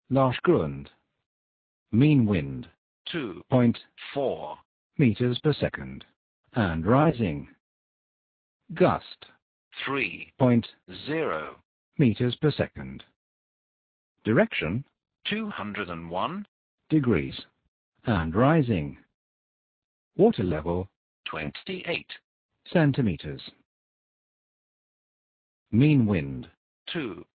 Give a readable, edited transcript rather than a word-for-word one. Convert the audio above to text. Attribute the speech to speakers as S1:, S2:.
S1: Lashgrund. Mean wind
S2: 2.4
S1: meters per second. And rising. Gust
S2: 3.0
S1: meters per second. Direction
S2: 201
S1: degrees. And rising. Water level
S2: 28
S1: centimeters. Mean wind
S2: 2